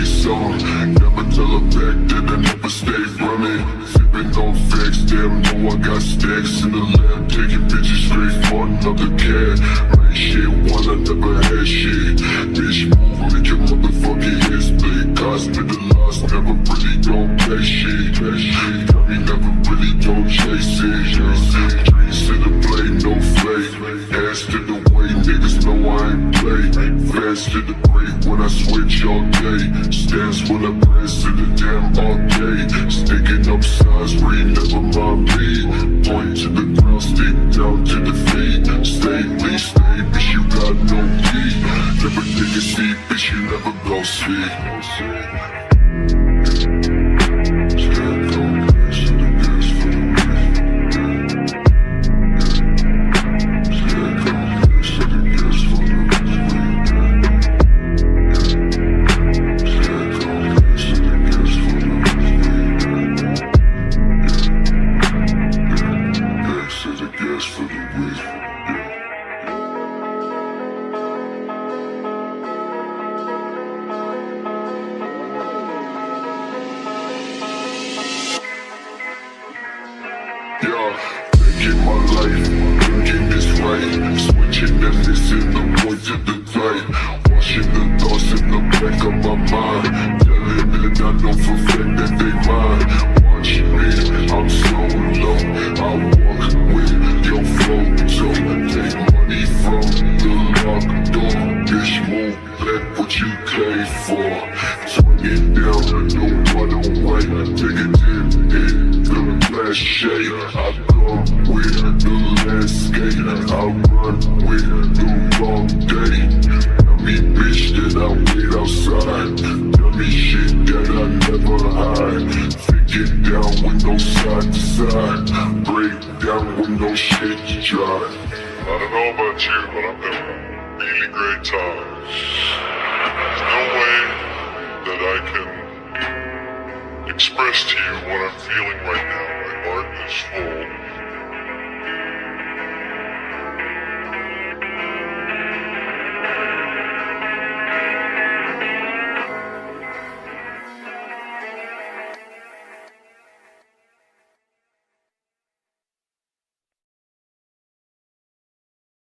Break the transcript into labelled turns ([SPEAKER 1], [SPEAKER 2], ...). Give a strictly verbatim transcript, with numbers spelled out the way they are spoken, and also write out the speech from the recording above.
[SPEAKER 1] face on. Never tell her back that I never stay running. Sipping on facts, damn, know I got stacks in the lab, taking bitches straight for another cat. Man, shit, one I never had shit. Bitch, move, make your motherfucking head split. Hospitalized, never really don't pay shit. Pay shit, got me never really don't chase it. Dreams to the play, no flake. Ass to the way, niggas know I ain't play. Fast to the break when I switch all day. Stands full of press to the damn all day. Sticking up sides where you never mind me. Point to the ground, stick down to the feet. Stay, please stay, bitch, you got no key. Never take a seat, bitch, you never go see. Taking my life, thinking this right. Switching and missing the point of the fight. Washing the thoughts in the back of my mind. Telling that I know for fact that they mine. Watch me, I'm so low. I walk with your photo. Take money from the locked door. Bitch, move back what you came for. Turn it down, no bottom right. Take a dip in the last shade. I come with the landscape. I run with the wrong day. Tell me bitch that I wait outside. Tell me shit that I never hide. Take it down with no side to side. Break down with no shit to try.
[SPEAKER 2] I don't know about you, but I'm having a really great time. There's no way that I can express to you what I'm feeling right now. My heart is full.